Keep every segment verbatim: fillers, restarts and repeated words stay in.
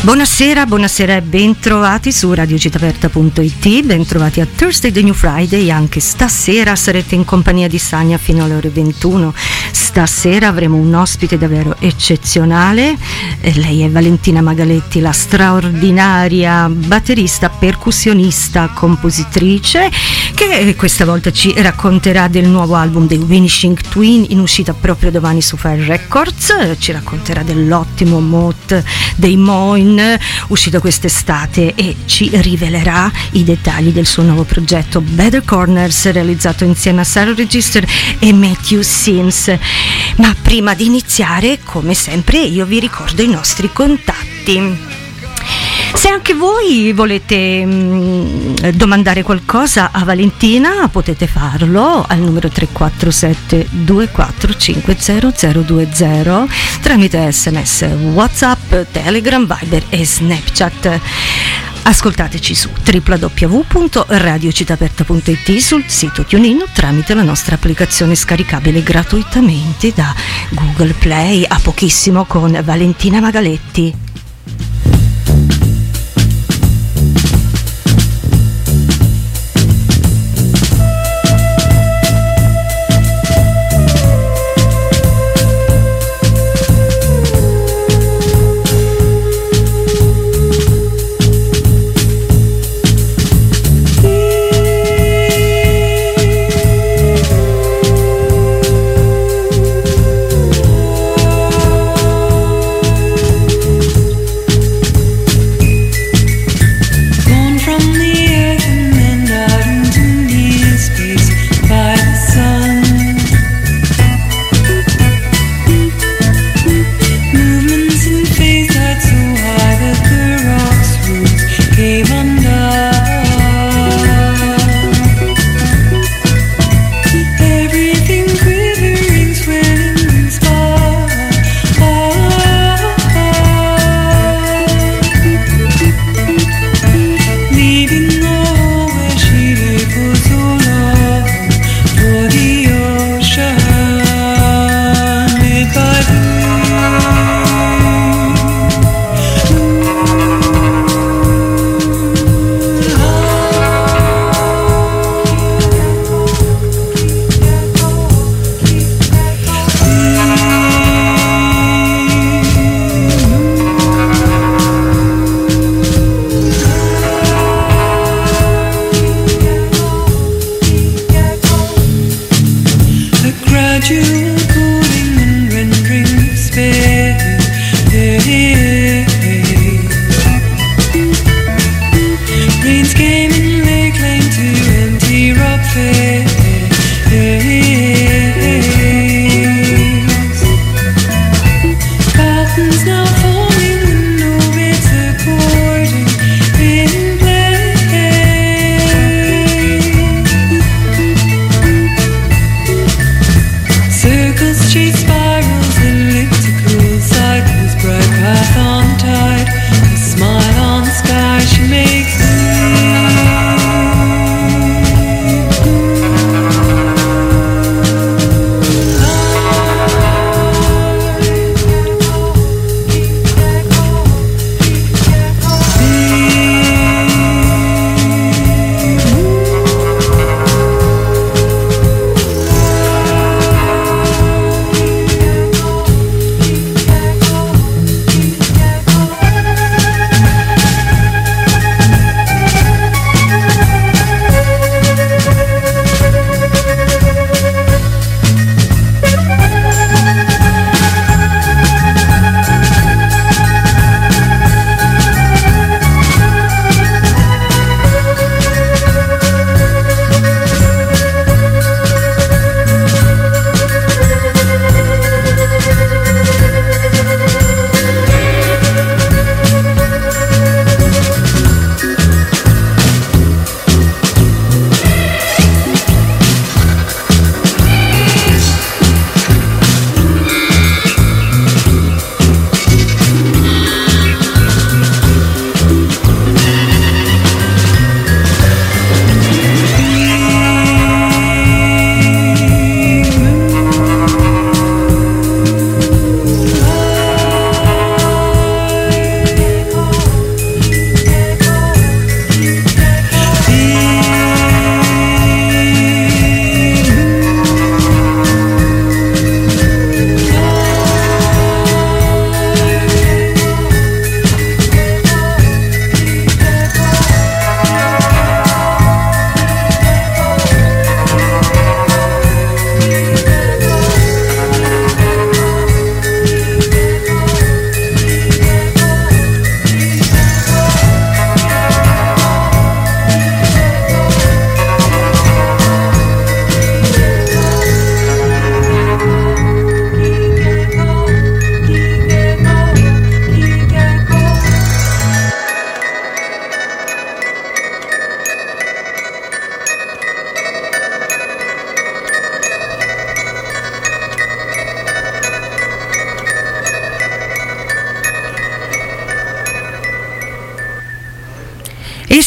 Buonasera, buonasera e bentrovati su radio città aperta punto it, bentrovati a Thursday the New Friday. Anche stasera sarete in compagnia di Sania fino alle ore ventuno. Stasera avremo un ospite davvero eccezionale, lei è Valentina Magaletti, la straordinaria batterista, percussionista, compositrice, che questa volta ci racconterà del nuovo album dei Vanishing Twin in uscita proprio domani su Fire Records, ci racconterà dell'ottimo Moth dei Moin uscito quest'estate e ci rivelerà i dettagli del suo nuovo progetto Better Corners, realizzato insieme a Sarah Register e Matthew Sims. Ma prima di iniziare, come sempre, io vi ricordo i nostri contatti. Se anche voi volete mh, domandare qualcosa a Valentina, potete farlo al numero tre quattro sette due quattro cinque zero zero due zero tramite sms, WhatsApp, Telegram, Viber e Snapchat. Ascoltateci su w w w punto radio città aperta punto it, sul sito TuneIn, tramite la nostra applicazione scaricabile gratuitamente da Google Play. A pochissimo con Valentina Magaletti.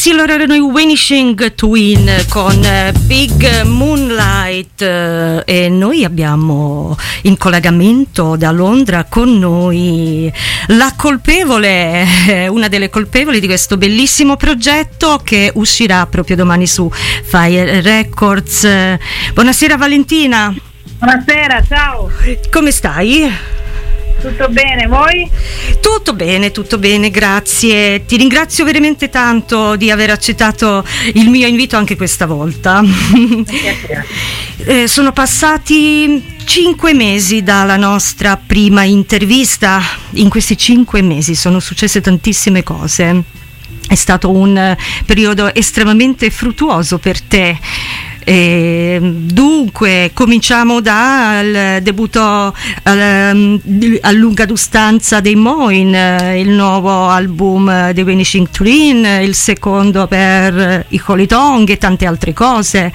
sì, loro erano i Vanishing Twin con eh, Big Moonlight eh, e noi abbiamo in collegamento da Londra con noi la colpevole, eh, una delle colpevoli di questo bellissimo progetto che uscirà proprio domani su Fire Records. Buonasera Valentina. Buonasera, ciao. Come stai? Tutto bene, voi? Tutto bene, tutto bene, grazie. Ti ringrazio veramente tanto di aver accettato il mio invito anche questa volta. eh, sono passati cinque mesi dalla nostra prima intervista. In questi cinque mesi sono successe tantissime cose. È stato un periodo estremamente fruttuoso per te. E dunque cominciamo dal debutto al, a lunga distanza dei Moin, il nuovo album dei Vanishing Twin, il secondo per i Holy Tongue e tante altre cose.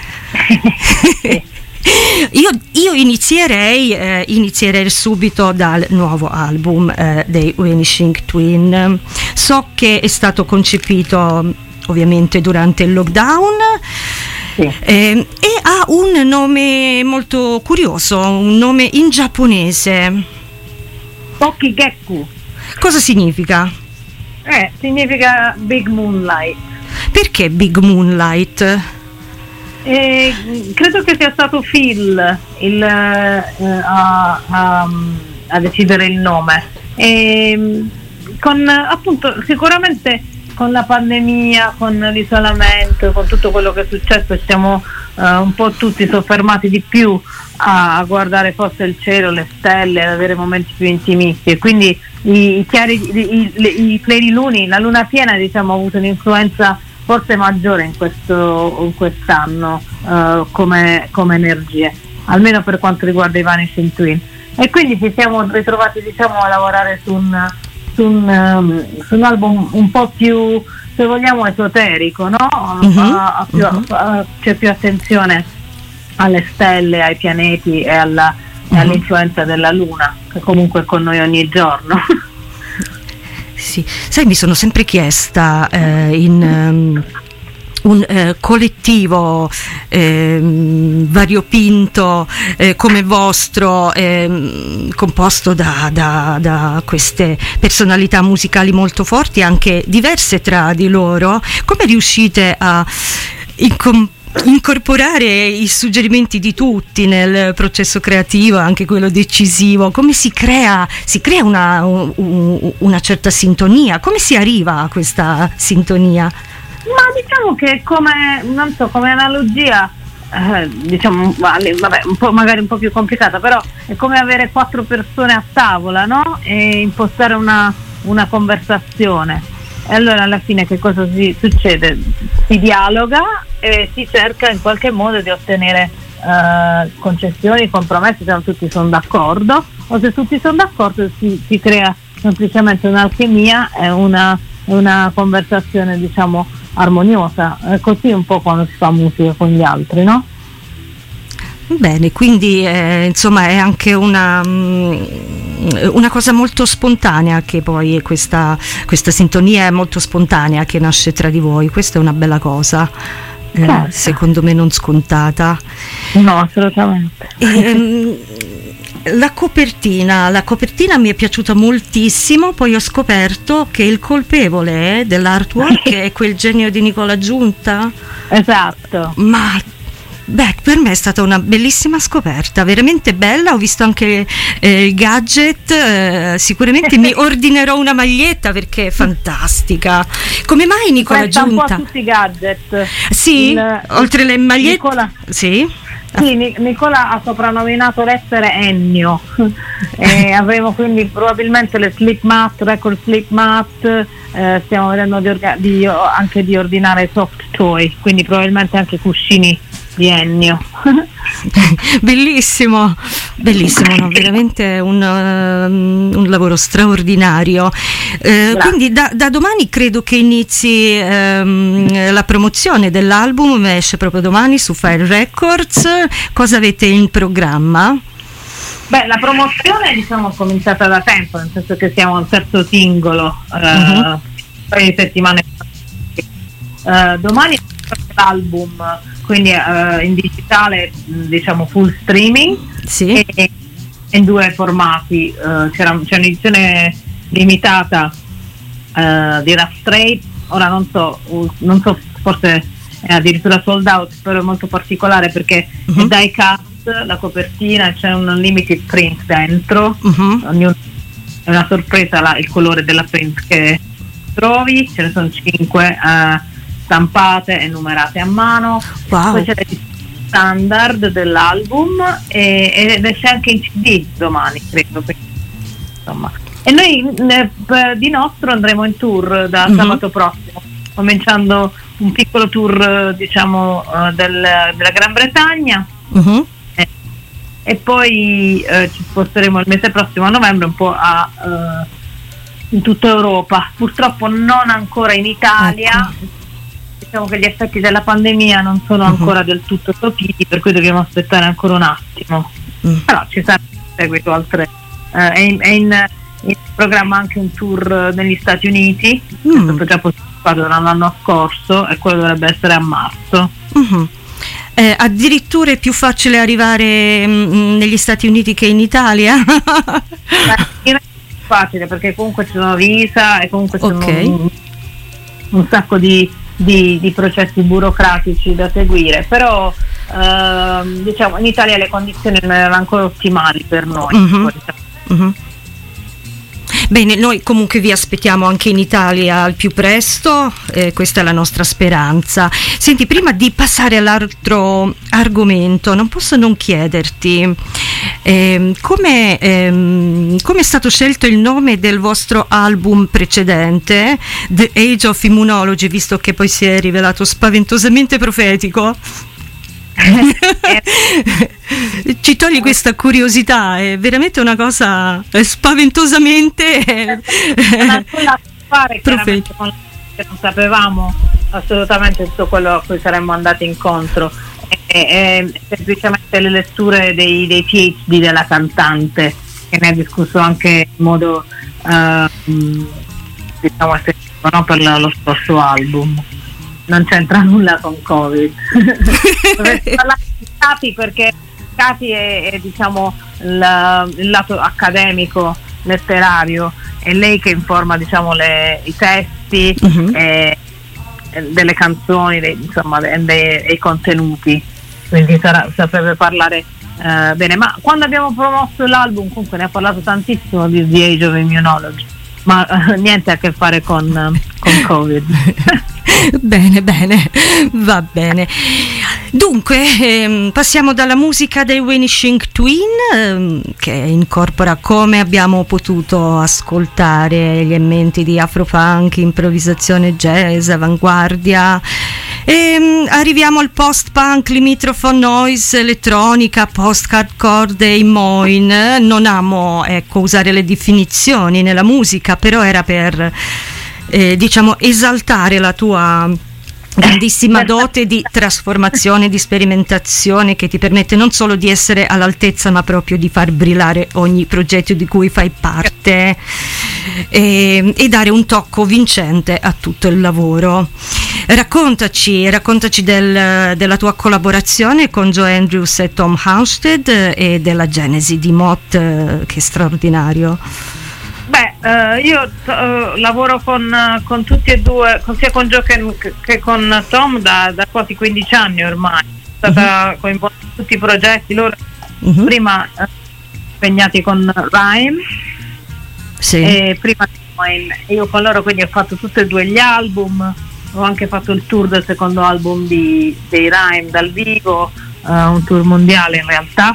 Io, io inizierei, eh, inizierei subito dal nuovo album eh, dei Vanishing Twin. So che è stato concepito ovviamente durante il lockdown. Sì. Eh, e ha un nome molto curioso, un nome in giapponese. Tokigeku. Cosa significa? Eh, significa Big Moonlight. Perché Big Moonlight? Eh, credo che sia stato Phil il, eh, a, a, a decidere il nome. E, con appunto sicuramente con la pandemia, con l'isolamento, con tutto quello che è successo, siamo uh, un po' tutti soffermati di più a guardare forse il cielo, le stelle, ad avere momenti più intimisti, e quindi i, i, chiari, i, i, i pleriluni, la luna piena, diciamo, ha avuto un'influenza forse maggiore in questo in quest'anno uh, come, come energie, almeno per quanto riguarda i Vanishing Twin. E quindi ci siamo ritrovati, diciamo, a lavorare su un Su un, um, su un album un po' più, se vogliamo, esoterico, no? Uh-huh. A, a più, uh-huh. a, c'è più attenzione alle stelle, ai pianeti e alla, uh-huh. all'influenza della luna, che comunque è con noi ogni giorno. Sì, sai, mi sono sempre chiesta eh, in um, un eh, collettivo eh, variopinto eh, come vostro, eh, composto da, da, da queste personalità musicali molto forti, anche diverse tra di loro, come riuscite a incom- incorporare i suggerimenti di tutti nel processo creativo, anche quello decisivo? Come si crea, si crea una, un, una certa sintonia? Come si arriva a questa sintonia? Ma diciamo che come, non so, come analogia, eh, diciamo, vabbè, un po', magari un po' più complicata, però è come avere quattro persone a tavola, no? E impostare una, una conversazione. E allora alla fine che cosa si succede? Si dialoga e si cerca in qualche modo di ottenere eh, concessioni, compromessi, se non tutti sono d'accordo, o se tutti sono d'accordo si, si crea semplicemente un'alchimia e una, una conversazione, diciamo, armoniosa. È così un po' quando si fa musica con gli altri, no? Bene, quindi eh, insomma è anche una, una cosa molto spontanea, che poi questa, questa sintonia è molto spontanea che nasce tra di voi. Questa è una bella cosa, eh, certo. Secondo me non scontata. No, assolutamente. ehm, La copertina, la copertina mi è piaciuta moltissimo, poi ho scoperto che il colpevole dell'artwork è quel genio di Nicola Giunta. Esatto. Ma beh, per me è stata una bellissima scoperta, veramente bella. Ho visto anche eh, il gadget, eh, sicuramente mi ordinerò una maglietta perché è fantastica. Come mai Nicola Presta Giunta? Un po' a tutti i gadget. Sì, il, oltre le magliette. Nicola. Sì. Sì, Nicola ha soprannominato l'essere Ennio e avremo quindi probabilmente le slip mat, record slip mat, eh, stiamo vedendo di orga- di, anche di ordinare soft toy, quindi probabilmente anche cuscini di Ennio. Bellissimo, bellissimo, no? Veramente un, uh, un lavoro straordinario. Eh, quindi da, da domani credo che inizi ehm, la promozione dell'album, esce proprio domani su Fire Records. Cosa avete in programma? Beh, la promozione, diciamo, è cominciata da tempo, nel senso che siamo al terzo singolo, uh-huh. eh, un paio di settimane fa. uh, domani l'album, quindi uh, in digitale, diciamo full streaming, sì. e in due formati. Uh, c'era, c'è un'edizione limitata uh, di Rough Trade, ora non so, uh, non so, forse è addirittura sold out, però è molto particolare perché uh-huh. è die cut la copertina, c'è un limited print dentro, uh-huh. ognuno, è una sorpresa la, il colore della print che trovi, ce ne sono cinque uh, stampate e numerate a mano. Wow. Poi c'è il standard dell'album e, ed esce anche in C D domani, credo, perché, insomma. E noi ne, di nostro andremo in tour da uh-huh. sabato prossimo, cominciando un piccolo tour, diciamo, uh, del, della Gran Bretagna. Uh-huh. E poi eh, ci sposteremo il mese prossimo a novembre un po' a, uh, in tutta Europa, purtroppo non ancora in Italia, ecco. Diciamo che gli effetti della pandemia non sono uh-huh. ancora del tutto topiti, per cui dobbiamo aspettare ancora un attimo, uh-huh. però ci sarà in seguito altre uh, è, in, è in, in programma anche un tour negli Stati Uniti, uh-huh. è stato già posticipato l'anno scorso e quello dovrebbe essere a marzo. Uh-huh. Eh, addirittura è più facile arrivare mh, negli Stati Uniti che in Italia? Beh, è facile perché comunque ci sono visa e comunque ci okay. sono un, un sacco di, di, di processi burocratici da seguire, però ehm, diciamo in Italia le condizioni non erano ancora ottimali per noi. Mm-hmm. Mm-hmm. Bene, noi comunque vi aspettiamo anche in Italia al più presto, eh, questa è la nostra speranza. Senti, prima di passare all'altro argomento, non posso non chiederti eh, come ehm, come è stato scelto il nome del vostro album precedente, The Age of Immunology, visto che poi si è rivelato spaventosamente profetico? Ci togli questa curiosità, è veramente una cosa spaventosamente profetica. Non sapevamo assolutamente tutto quello a cui saremmo andati incontro, e, e, semplicemente le letture dei, dei P H D della cantante, che ne ha discusso anche in modo uh, diciamo effettivo, no, per lo scorso album. Non c'entra nulla con Covid. Dovresti parlare di Katy, perché Katy è, è diciamo il, il lato accademico, letterario, è lei che informa, diciamo, le, i testi uh-huh. e, e delle canzoni, dei, insomma, dei, dei contenuti, quindi sarà, saprebbe parlare uh, bene. Ma quando abbiamo promosso l'album comunque ne ha parlato tantissimo di The Age of Immunology, ma uh, niente a che fare con, uh, con Covid. Bene, bene, va bene. Dunque, ehm, passiamo dalla musica dei Vanishing Twin, ehm, che incorpora, come abbiamo potuto ascoltare, gli elementi di afropunk, improvvisazione jazz, avanguardia. E arriviamo al post-punk, limitrofo, noise, elettronica, post-hardcore dei Moin. Non amo, ecco, usare le definizioni nella musica, però era per eh, diciamo esaltare la tua grandissima dote di trasformazione, di sperimentazione, che ti permette non solo di essere all'altezza, ma proprio di far brillare ogni progetto di cui fai parte e, e dare un tocco vincente a tutto il lavoro. Raccontaci, raccontaci del, della tua collaborazione con Joe Andrews e Tom Hounsted e della genesi di Moth, che è straordinario. Beh, eh, io eh, lavoro con, con tutti e due, con, sia con Joe che, che con Tom da, da quasi quindici anni ormai. Sono stata uh-huh. coinvolta in tutti i progetti, loro uh-huh. prima eh, impegnati con Rhyme, sì. e prima di Moin. Io con loro quindi ho fatto tutti e due gli album, ho anche fatto il tour del secondo album di, dei Rhyme dal vivo, eh, un tour mondiale in realtà.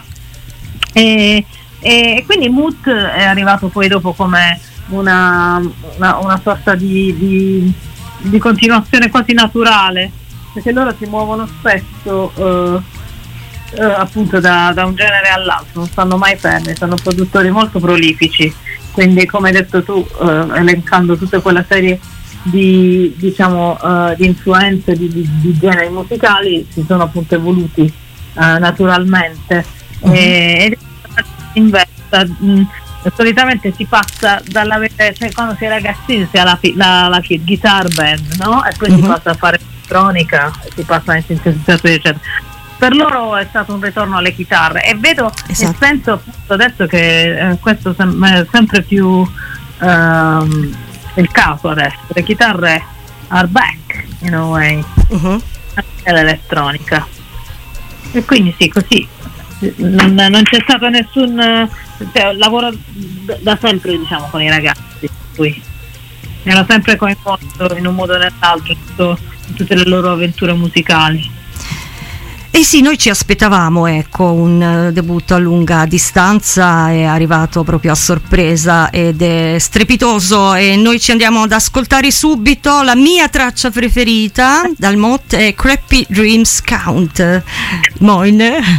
E E quindi Moot è arrivato poi dopo come una, una, una sorta di, di, di continuazione quasi naturale, perché loro si muovono spesso eh, eh, appunto da, da un genere all'altro, non stanno mai fermi, sono produttori molto prolifici, quindi come hai detto tu, eh, elencando tutta quella serie di, diciamo, eh, di influenze, di, di, di generi musicali, si sono appunto evoluti eh, naturalmente. Mm-hmm. e, Investa, mh, solitamente si passa dall'avere, cioè quando si è ragazzini si ha la, la, la guitar band, no? E poi uh-huh. si passa a fare elettronica, si passa in sintetizzatori eccetera. Per loro è stato un ritorno alle chitarre e vedo esatto. e penso adesso che eh, questo sem- è sempre più ehm, il caso adesso, le chitarre are back in a way, uh-huh. l'elettronica, e quindi sì, così non, non c'è stato nessun cioè, lavoro d- da sempre, diciamo, con i ragazzi, qui mi hanno sempre coinvolto in un modo o nell'altro in, tutto, in tutte le loro avventure musicali. E sì, noi ci aspettavamo, ecco, un debutto a lunga distanza, è arrivato proprio a sorpresa ed è strepitoso, e noi ci andiamo ad ascoltare subito la mia traccia preferita dal M O T, è Crappy Dreams Count. Moin.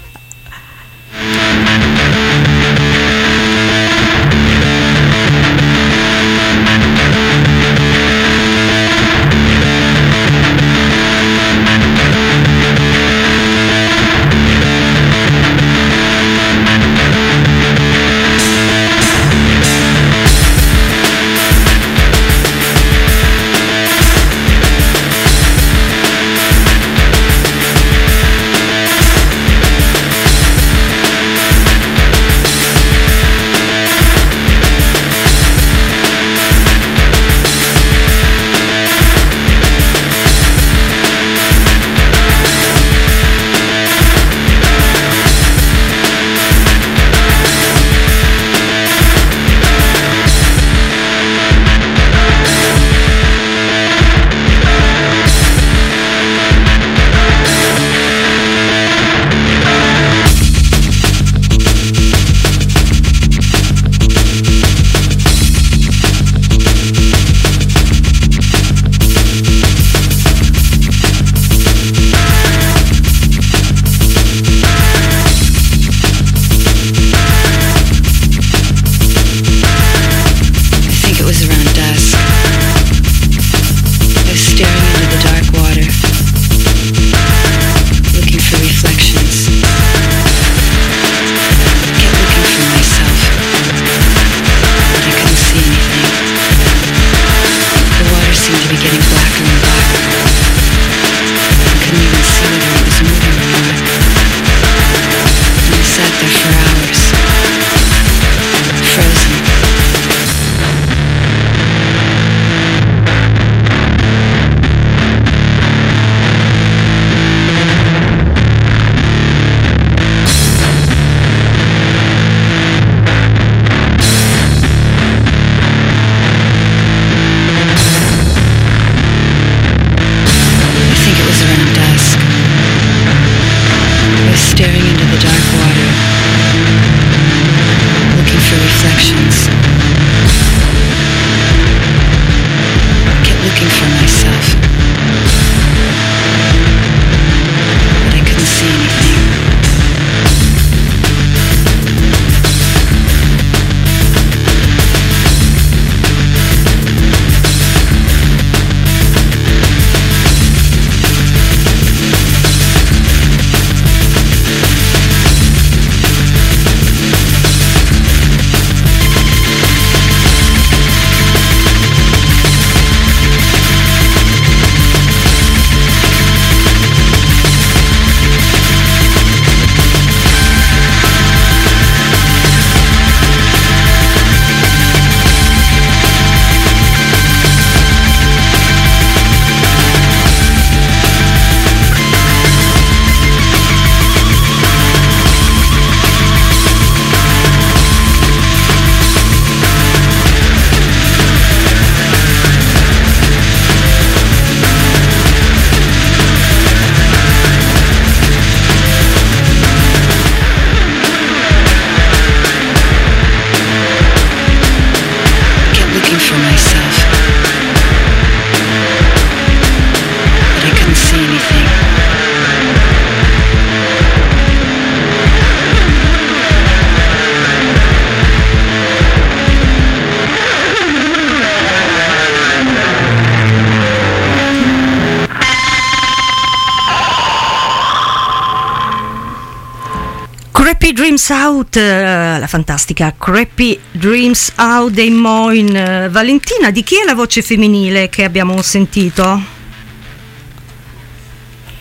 Crappy Dreams Out, la fantastica Crappy Dreams Out dei Moin. Valentina, di chi è la voce femminile che abbiamo sentito?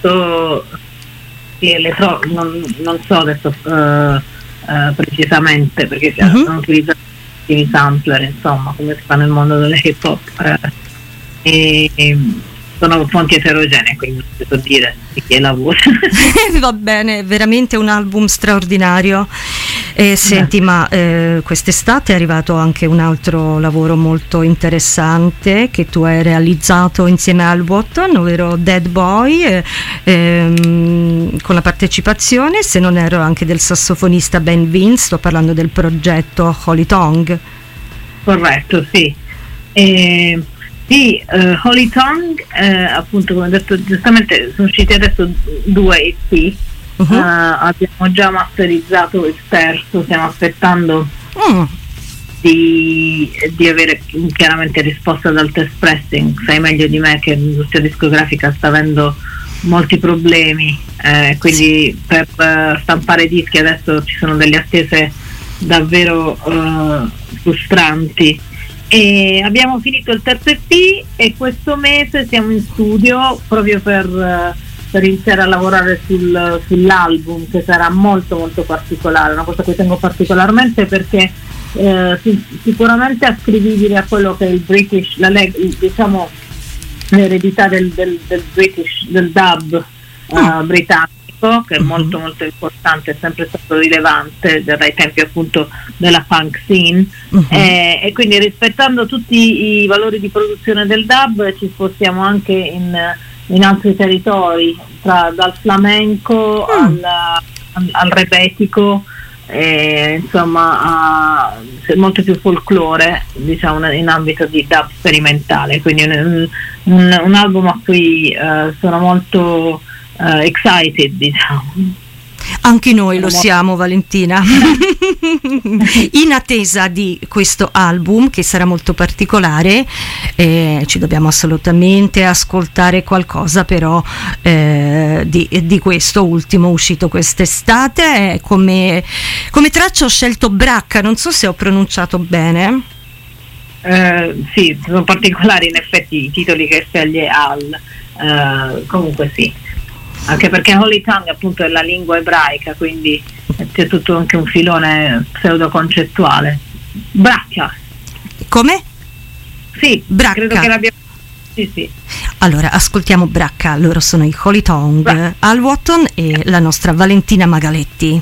appunto sì, eletro- non, non so adesso uh, uh, precisamente perché uh-huh. hanno utilizzato i sampler, insomma, come si fa nel mondo delle hip hop, uh, e, e sono fonti eterogenee, quindi non si può dire di chi è la voce. Va bene, veramente un album straordinario. E senti, ma eh, quest'estate è arrivato anche un altro lavoro molto interessante che tu hai realizzato insieme al Wotton, ovvero Dead Boy, eh, ehm, con la partecipazione, se non erro, anche del sassofonista Ben Vince. Sto parlando del progetto Holy Tongue. Corretto, sì. E, sì, uh, Holy Tongue, eh, appunto, come ho detto giustamente, sono usciti adesso due E P. Uh-huh. Uh, abbiamo già masterizzato il terzo, stiamo aspettando uh. di, di avere chiaramente risposta dal test pressing. Sai meglio di me che l'industria discografica sta avendo molti problemi, eh, quindi sì. per uh, stampare dischi adesso ci sono delle attese davvero uh, frustranti. E abbiamo finito il terzo E P e questo mese siamo in studio proprio per uh, per iniziare a lavorare sul, sull'album, che sarà molto molto particolare, una cosa che tengo particolarmente perché eh, sicuramente ascrivibile a quello che è il British, la leg- diciamo l'eredità del, del, del British, del dub uh, britannico, che è molto molto importante, è sempre stato rilevante dai tempi appunto della punk scene, uh-huh. eh, e quindi rispettando tutti i valori di produzione del dub ci spostiamo anche in in altri territori, tra, dal flamenco mm. al, al, al rebetico, eh, insomma a, molto più folklore, diciamo, in ambito di dub sperimentale, quindi un, un, un album a cui uh, sono molto uh, excited, diciamo. Anche noi lo siamo, Valentina. In attesa di questo album che sarà molto particolare, eh, ci dobbiamo assolutamente ascoltare qualcosa però eh, di, di questo ultimo uscito quest'estate. Come, come traccia ho scelto Bracca, non so se ho pronunciato bene. Eh, sì, sono particolari in effetti i titoli che sceglie Al, eh, comunque sì. Anche perché Holy Tongue appunto è la lingua ebraica, quindi c'è tutto anche un filone pseudoconcettuale. Bracca. Come? Sì, Bracca. Credo che l'abbiamo. Sì, sì. Allora, ascoltiamo Bracca, loro sono i Holy Tongue, Bra- Al Wotton e la nostra Valentina Magaletti.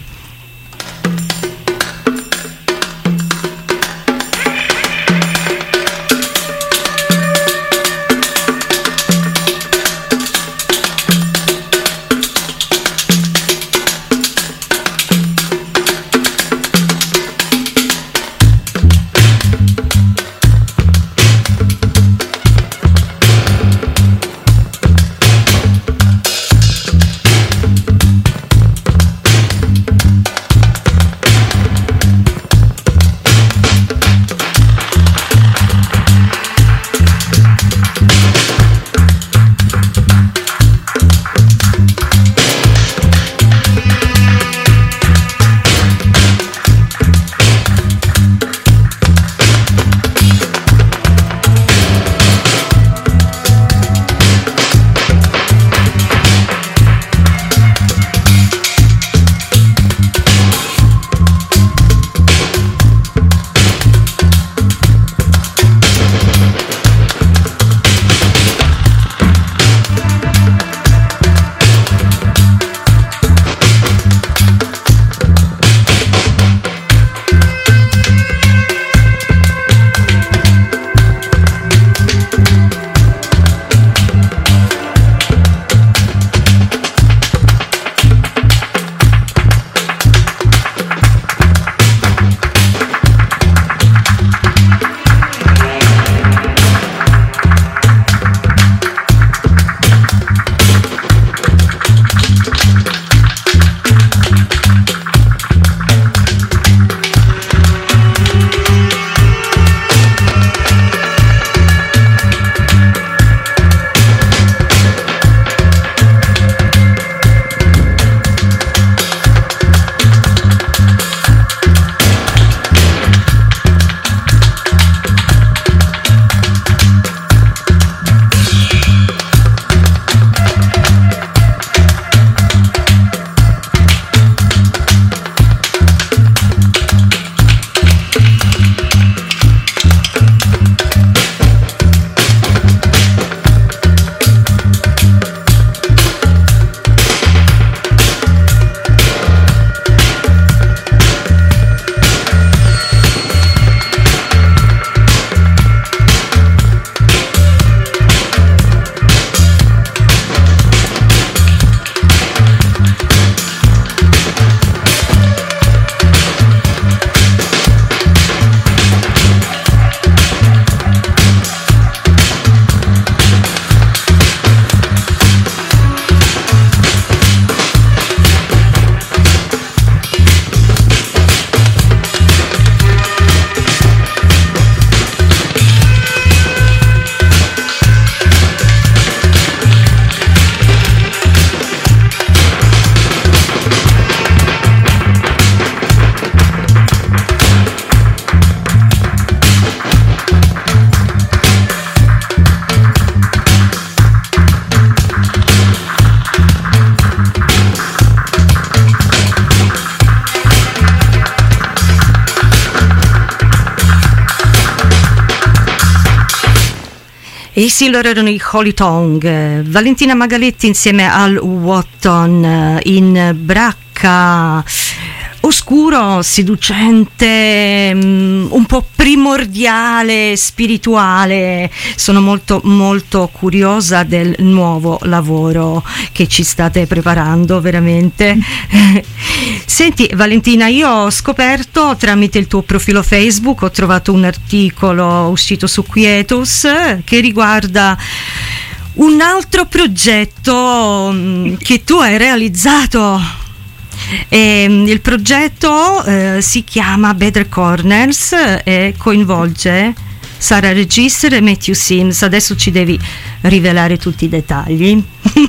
E sì, loro erano i Holy Tongue. Valentina Magaletti insieme al Wotton in Bracca. Oscuro, seducente, un po' primordiale, spirituale. Sono molto molto curiosa del nuovo lavoro che ci state preparando, veramente. Senti Valentina, io ho scoperto tramite il tuo profilo Facebook, ho trovato un articolo uscito su Quietus che riguarda un altro progetto che tu hai realizzato. E il progetto eh, si chiama Better Corners e coinvolge Sara Register e Matthew Sims. Adesso ci devi rivelare tutti i dettagli.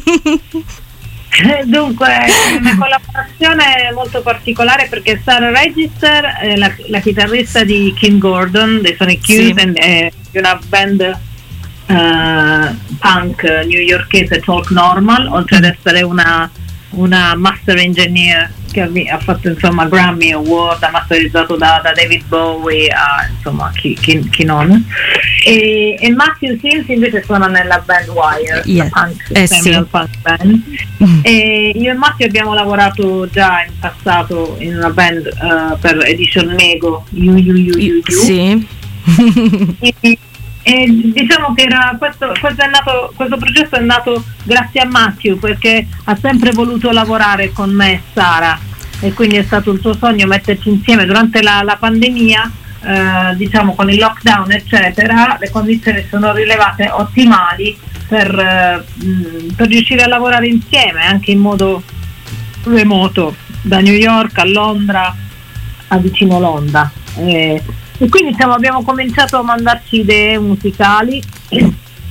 Dunque, è una collaborazione molto particolare perché Sara Register è la, la chitarrista di Kim Gordon dei Sonic Youth, sì. È di una band uh, punk newyorkese, Talk Normal, oltre ad essere una una master engineer che ha fatto insomma Grammy Award, ha masterizzato da, da David Bowie a insomma chi, chi, chi non, e, e Matthew Sims invece suona nella band Wire, yeah. punk, eh, sì. punk band. Mm. E io e Matthew abbiamo lavorato già in passato in una band uh, per Edition Mego, you, you, you, you, you. Sì. e, E diciamo che era questo, questo, è nato, questo progetto è nato grazie a Matthew, perché ha sempre voluto lavorare con me e Sara, e quindi è stato il suo sogno metterci insieme durante la, la pandemia, eh, diciamo con il lockdown eccetera. Le condizioni sono rilevate ottimali per, eh, mh, per riuscire a lavorare insieme anche in modo remoto, da New York a Londra a vicino Londra. Eh, E quindi diciamo, abbiamo cominciato a mandarci idee musicali e,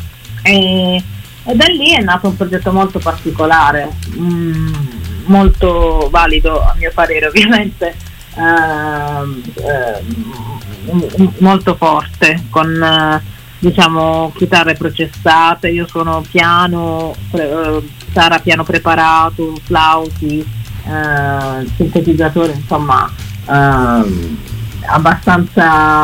e da lì è nato un progetto molto particolare, mm, molto valido a mio parere ovviamente, eh, eh, molto forte, con eh, diciamo chitarre processate, io suono piano, pre- Sara piano preparato, flauti, eh, sintetizzatore, insomma eh, abbastanza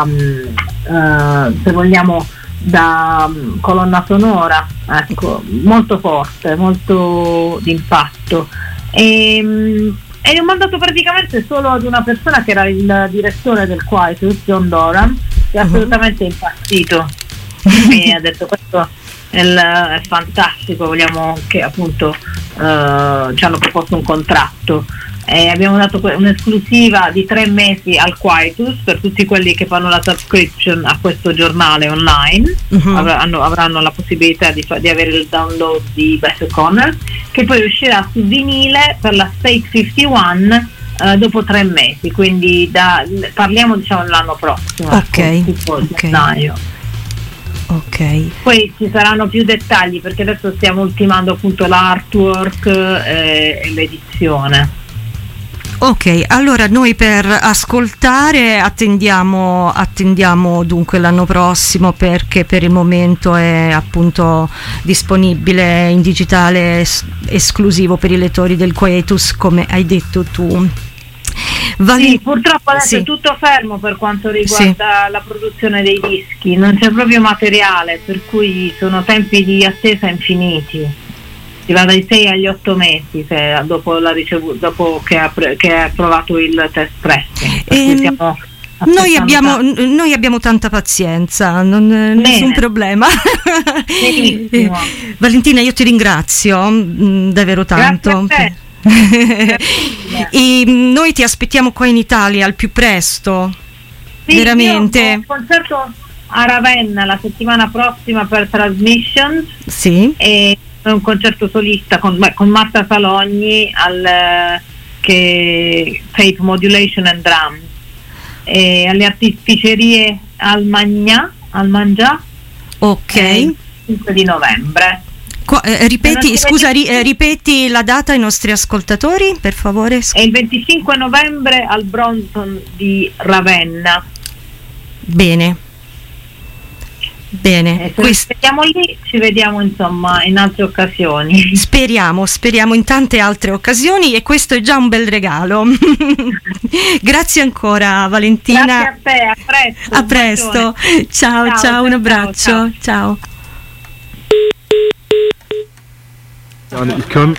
uh, se vogliamo da um, colonna sonora, ecco, molto forte, molto d'impatto, e, um, e ho mandato praticamente solo ad una persona che era il direttore del Quietus, John Doran, che è assolutamente uh-huh. impazzito, mi ha detto questo è, il, è fantastico, vogliamo che appunto uh, ci hanno proposto un contratto. E abbiamo dato un'esclusiva di tre mesi al Quietus per tutti quelli che fanno la subscription a questo giornale online. Uh-huh. avranno, avranno la possibilità di, fa, di avere il download di Better Corners, che poi uscirà su vinile per la State cinquantuno eh, dopo tre mesi, quindi da, parliamo diciamo dell'anno prossimo, ok, tipo okay. gennaio. Ok. Poi ci saranno più dettagli perché adesso stiamo ultimando appunto l'artwork eh, e l'edizione. Ok, allora noi per ascoltare attendiamo, attendiamo dunque l'anno prossimo, perché per il momento è appunto disponibile in digitale es- esclusivo per i lettori del Quietus, come hai detto tu. Val- sì, purtroppo adesso sì. è tutto fermo per quanto riguarda sì. la produzione dei dischi, non c'è proprio materiale, per cui sono tempi di attesa infiniti. Si va dai sei agli otto mesi se, dopo, la ricevu- dopo che ha, pre- che ha provato il test pressing. Ehm, noi, abbiamo, t- noi abbiamo tanta pazienza, non, nessun problema. eh, Valentina, io ti ringrazio mh, davvero tanto. Grazie a te. E noi ti aspettiamo qua in Italia al più presto. Sì, veramente. Io ho un concerto a Ravenna la settimana prossima per Transmissions. Sì. E un concerto solista con, beh, con Marta Salogni al che Tape Modulation and Drums, e alle artificerie Almagna Almangià, ok, il cinque di novembre. Qua, eh, ripeti scusa ri, eh, ripeti la data ai nostri ascoltatori per favore. È il venticinque novembre al Bronson di Ravenna. Bene. Bene, eh, se vediamo lì, ci vediamo insomma in altre occasioni. Speriamo, speriamo in tante altre occasioni, e questo è già un bel regalo. Grazie ancora Valentina. Grazie a te, a presto. A presto. Ciao, ciao, ciao, un abbraccio. Ciao. ciao. Janne, ich kann...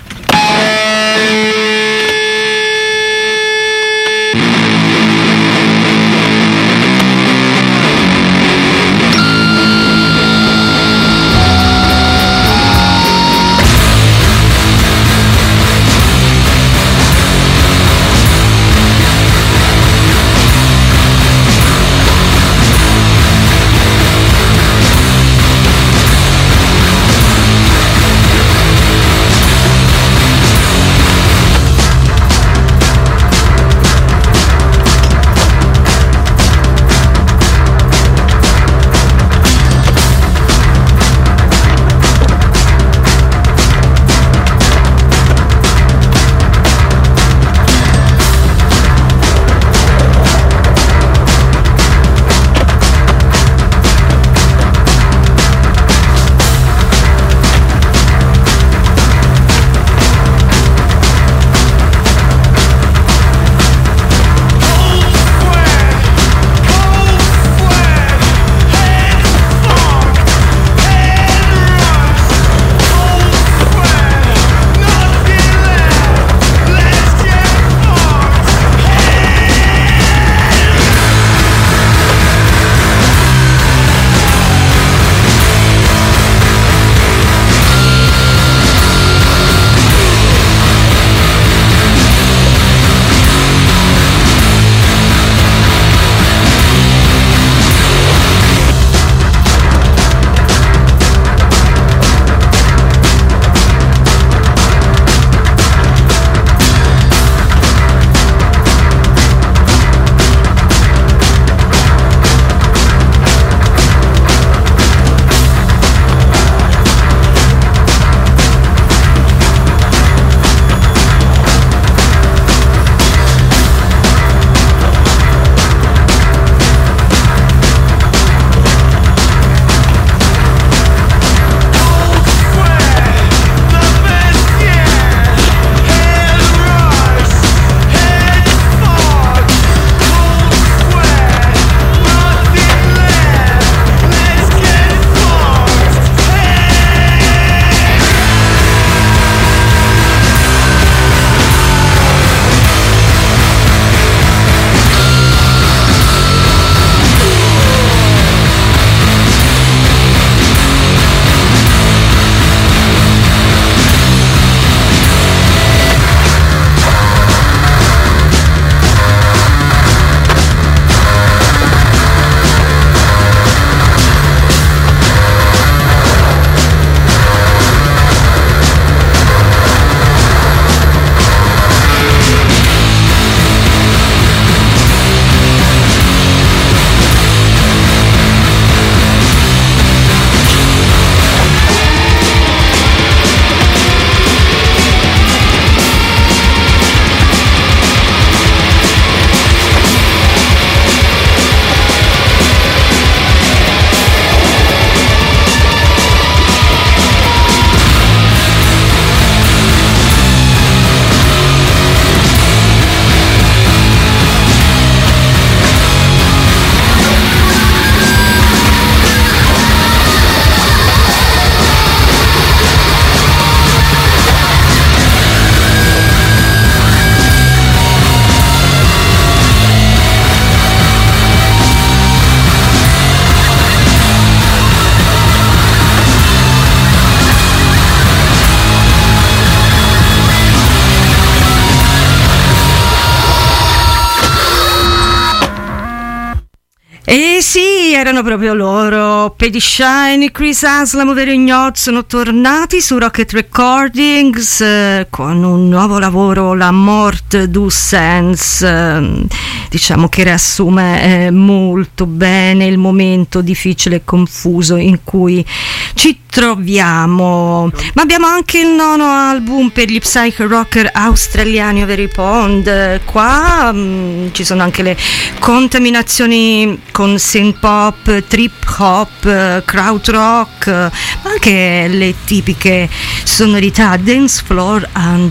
E sì, erano proprio loro, Paddy Shine, Chris Aslam, ovvero Ignot, sono tornati su Rocket Recordings eh, con un nuovo lavoro, La Mort du Sens, eh, diciamo che riassume eh, molto bene il momento difficile e confuso in cui ci troviamo. Ma abbiamo anche il nono album per gli psych rocker australiani, ovvero i Pond. Qua mh, ci sono anche le contaminazioni con synth pop, trip hop, kraut rock, ma anche le tipiche sonorità dance floor anni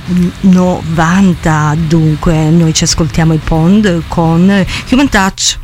novanta. Dunque noi ci ascoltiamo i Pond con Human Touch.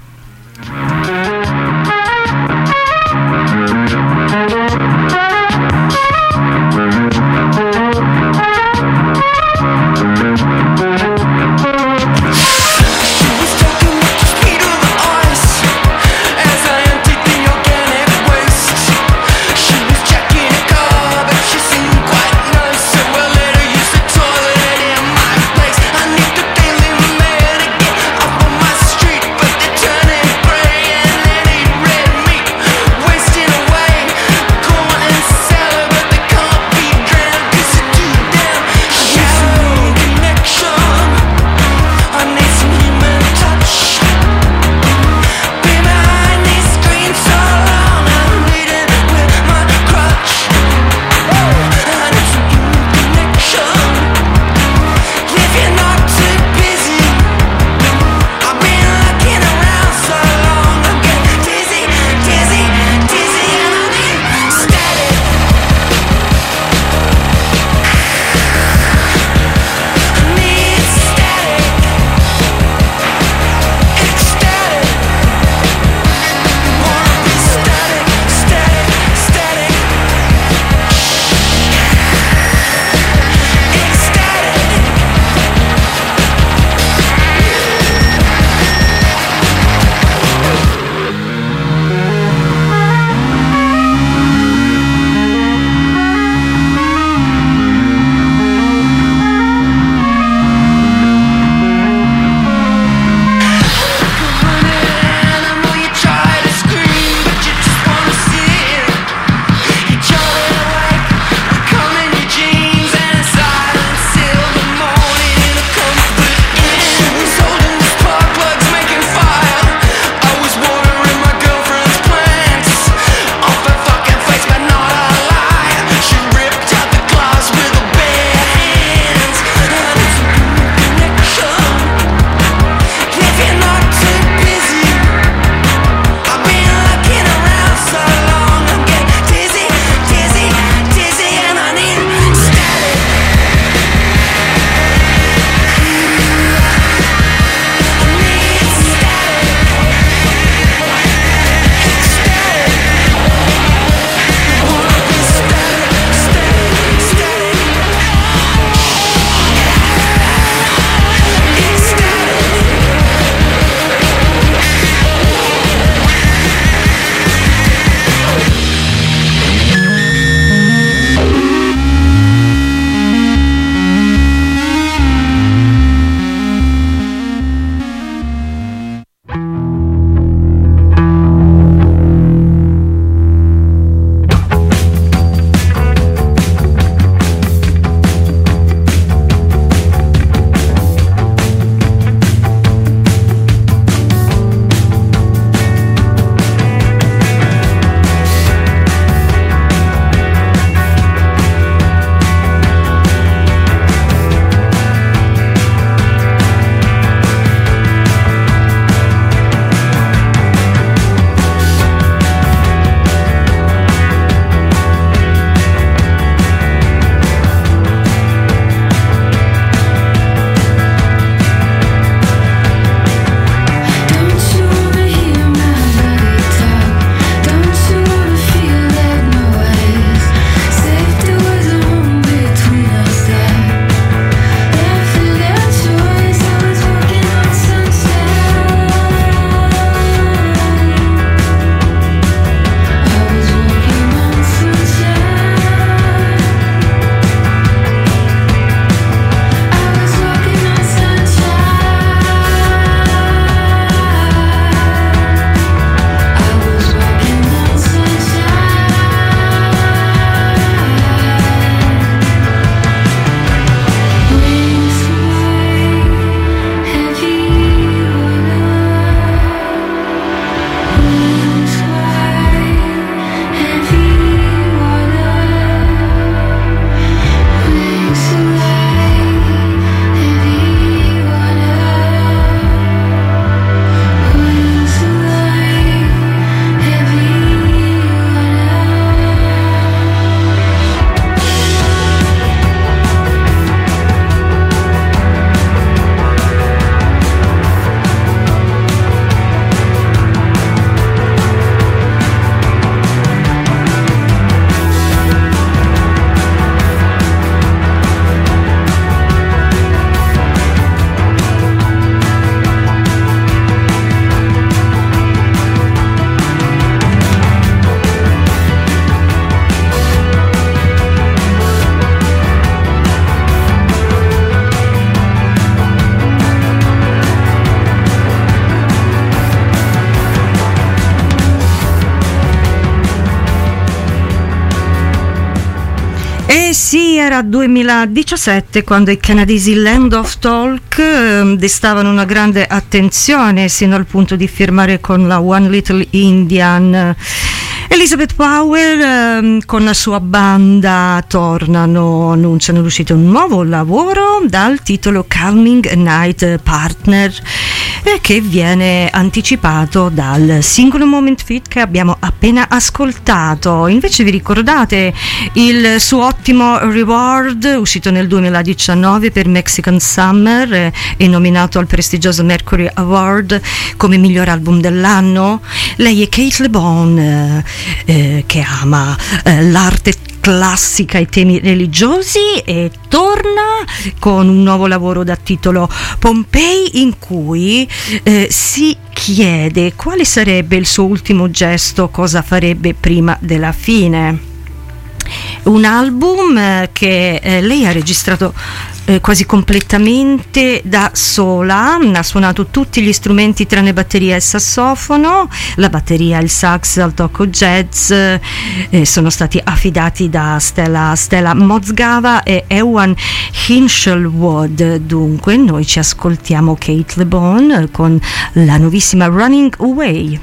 Eh sì, era duemiladiciassette quando i canadesi Land of Talk eh, destavano una grande attenzione sino al punto di firmare con la One Little Indian. Elizabeth Powell eh, con la sua banda tornano, annunciano l'uscita di un nuovo lavoro dal titolo Calming Night Partner, eh, che viene anticipato dal singolo Moment Fit che abbiamo appena ascoltato. Invece vi ricordate il suo ottimo Reward, uscito nel duemiladiciannove per Mexican Summer eh, e nominato al prestigioso Mercury Award come miglior album dell'anno? Lei è Kate LeBon, eh, eh, che ama eh, l'arte classica e temi religiosi, e torna con un nuovo lavoro da titolo Pompeii, in cui eh, si chiede quale sarebbe il suo ultimo gesto, cosa farebbe prima della fine. Un album eh, che eh, lei ha registrato eh, quasi completamente da sola, ha suonato tutti gli strumenti tranne batteria e sassofono, la batteria, il sax, il tocco jazz eh, sono stati affidati da Stella, Stella Mozgava e Ewan Hinshelwood. Dunque noi ci ascoltiamo Kate LeBon con la nuovissima Running Away.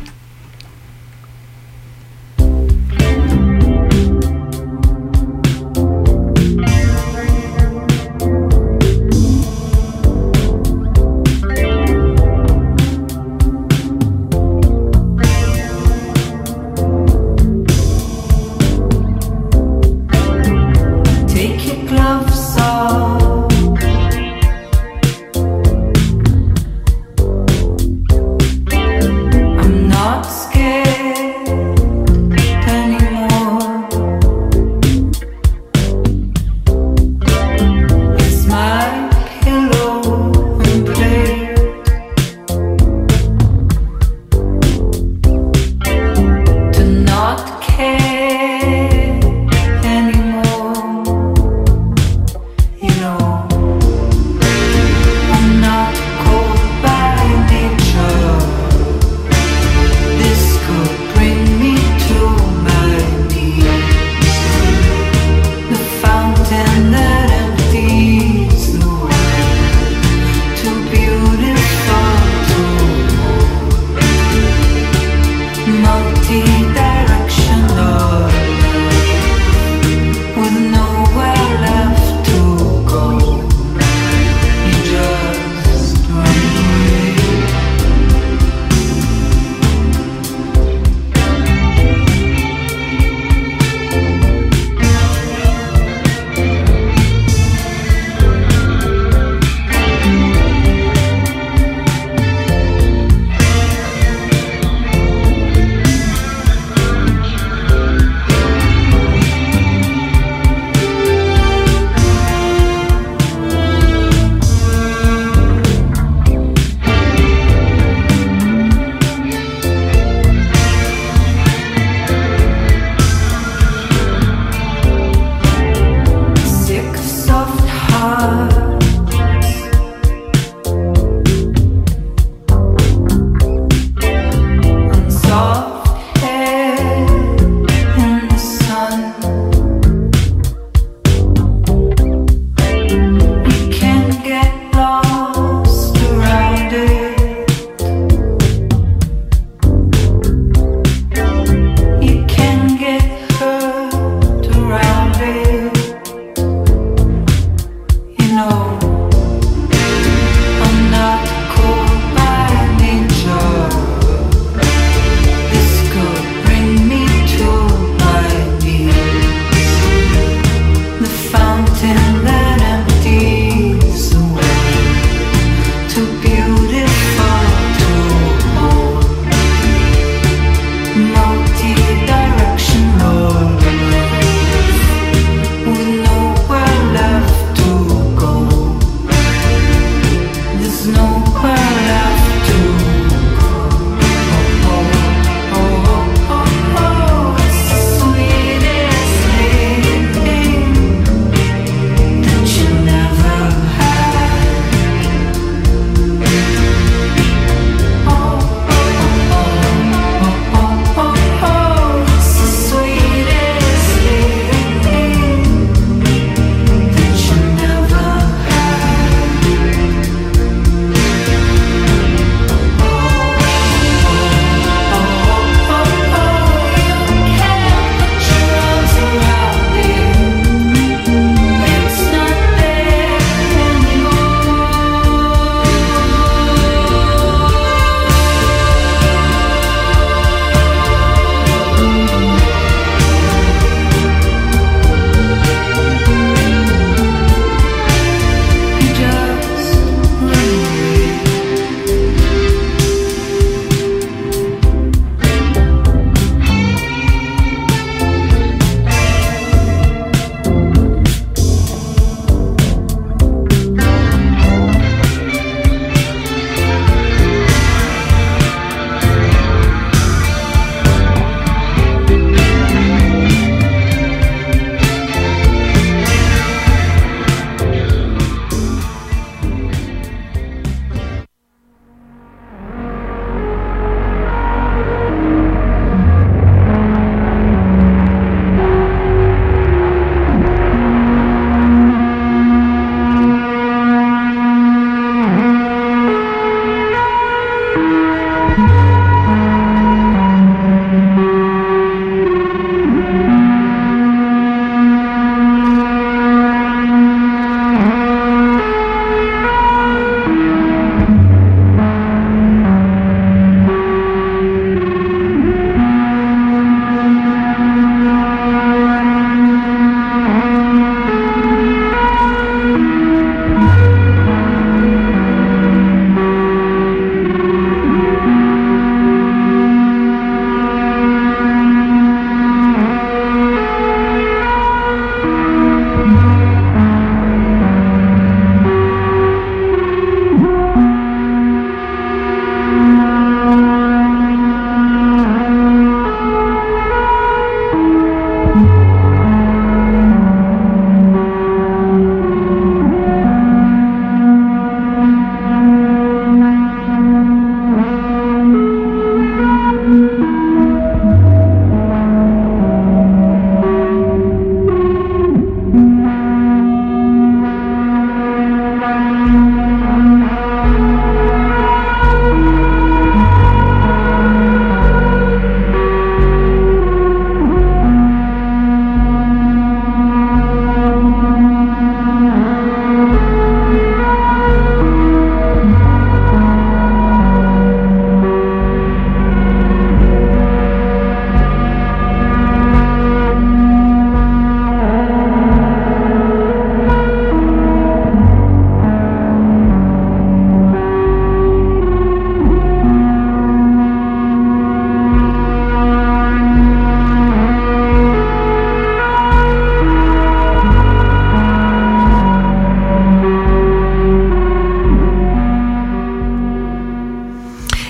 I'm not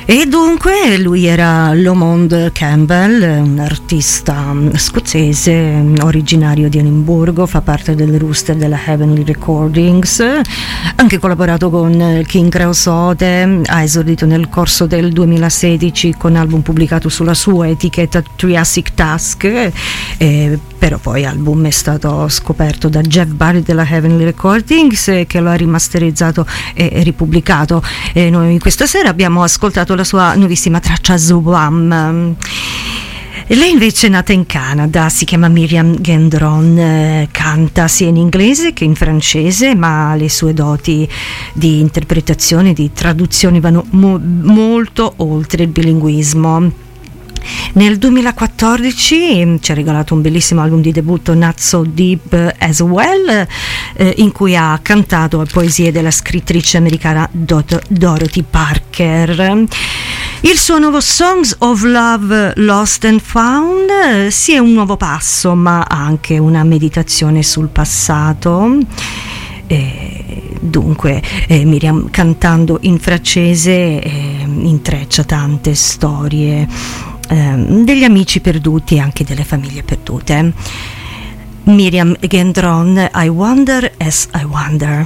E dunque lui era Lomond Campbell, un artista scozzese originario di Edimburgo, fa parte del roster della Heavenly Recordings, ha anche collaborato con King Creosote, ha esordito nel corso del duemilasedici con album pubblicato sulla sua etichetta Triassic Task, eh, però poi l'album è stato scoperto da Jeff Barry della Heavenly Recordings, eh, che lo ha rimasterizzato e ripubblicato. E noi questa sera abbiamo ascoltato la sua nuovissima traccia Zwam. Lei invece è nata in Canada, si chiama Miriam Gendron, eh, canta sia in inglese che in francese, ma le sue doti di interpretazione, di traduzione vanno mo- molto oltre il bilinguismo. Nel duemilaquattordici ci ha regalato un bellissimo album di debutto, Not So Deep As Well, eh, in cui ha cantato poesie della scrittrice americana Dot- Dorothy Parker. Il suo nuovo Songs of Love Lost and Found eh, sì, è un nuovo passo, ma anche una meditazione sul passato. Eh, dunque eh, Miriam, cantando in francese, eh, intreccia tante storie eh, degli amici perduti e anche delle famiglie perdute. Miriam Gendron, I Wonder As I Wonder.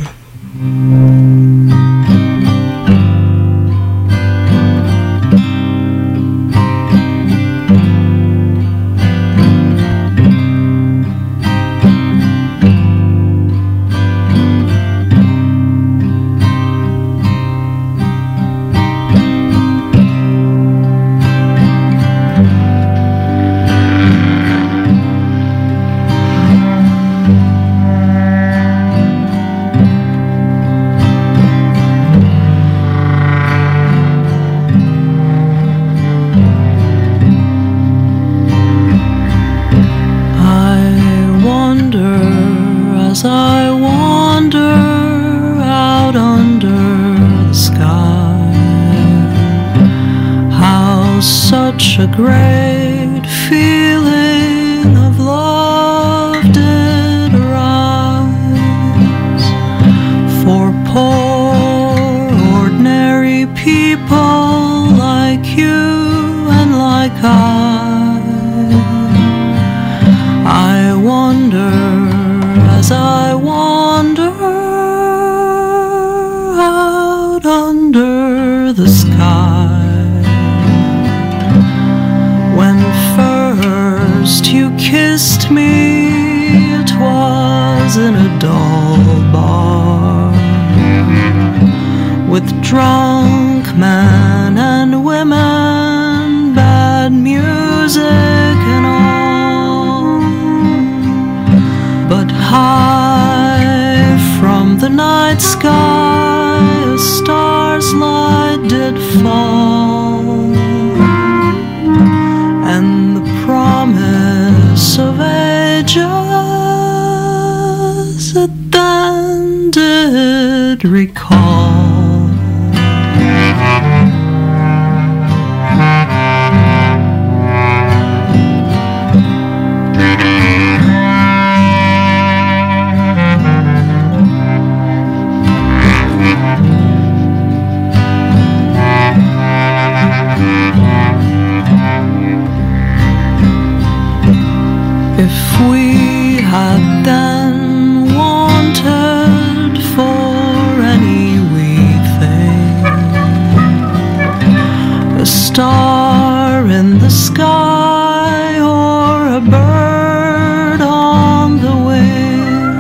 I wander out under the sky, how such a great feeling of love did arise for poor ordinary people like you and like I. I wonder as I wander out under the sky, when first you kissed me, it was in a dull bar, with drunk men and women, bad music and all. But high from the night sky a star's light did fall, and the promise of ages it then did recall. If we had then wanted for any wee thing, a star in the sky or a bird on the wing,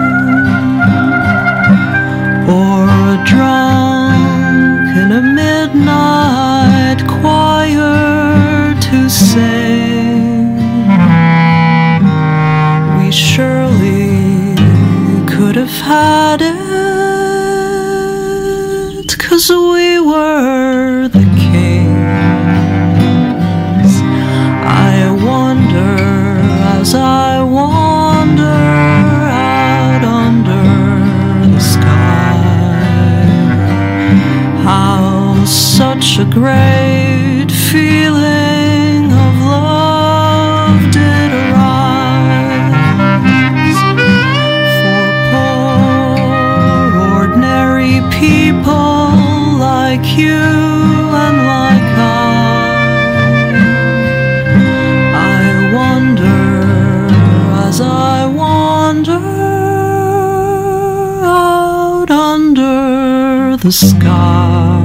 or a drunk in a midnight choir to sing, surely could have had it, 'cause we were the kings. I wonder as I wander out under the sky, how such a great feeling of love did arise for poor ordinary people like you and like I. the sky.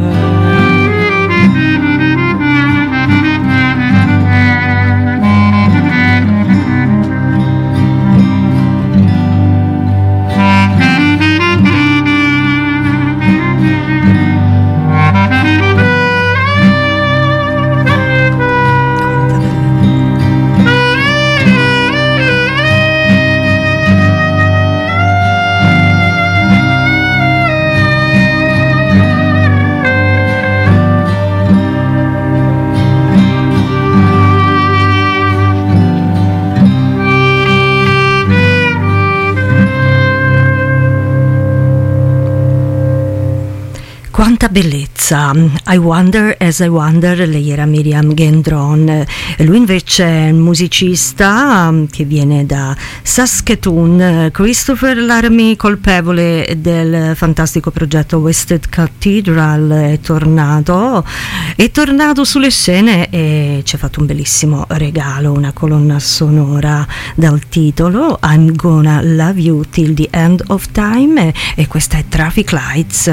Quanta bellezza! I Wonder as I Wonder, lei era Miriam Gendron, lui invece è un musicista che viene da Saskatoon, Christopher Laramie, colpevole del fantastico progetto Wasted Cathedral, è tornato, è tornato sulle scene e ci ha fatto un bellissimo regalo, una colonna sonora dal titolo I'm Gonna Love You Till the End of Time, e questa è Traffic Lights.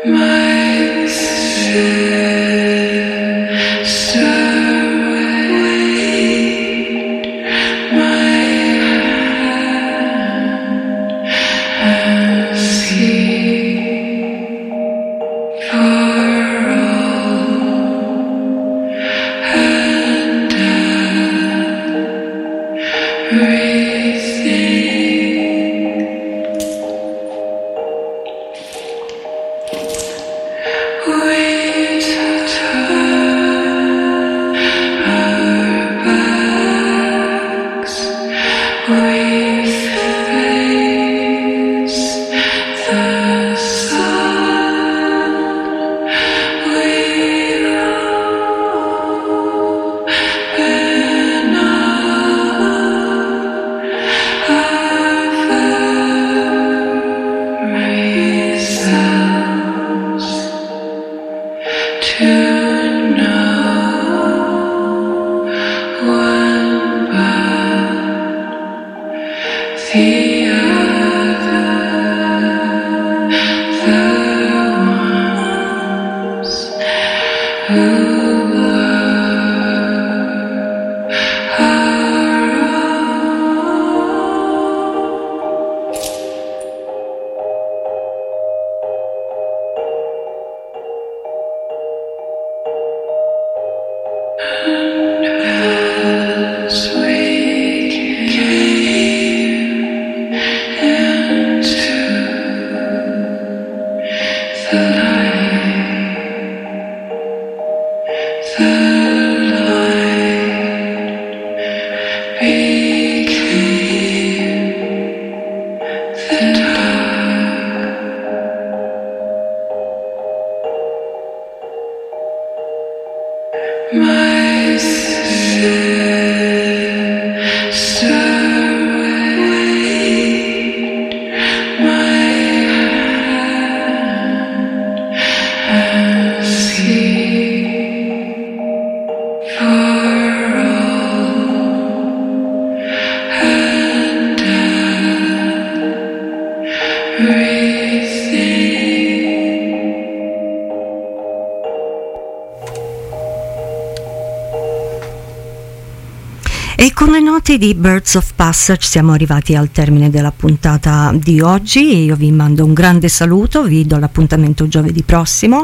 E con le note di Birds of Passage siamo arrivati al termine della puntata di oggi. Io vi mando un grande saluto, vi do l'appuntamento giovedì prossimo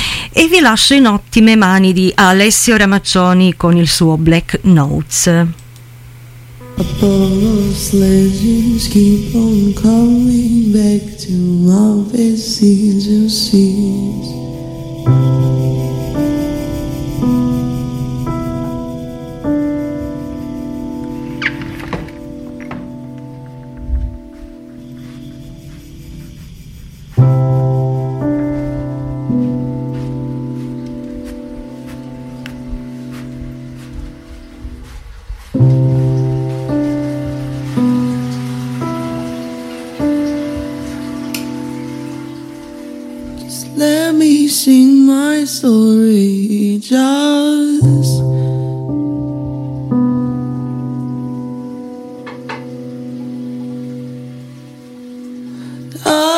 e vi lascio in ottime mani di Alessio Ramaccioni con il suo Black Notes. Apollo's legends keep on coming back to my seas and seas. Let me sing my story, just I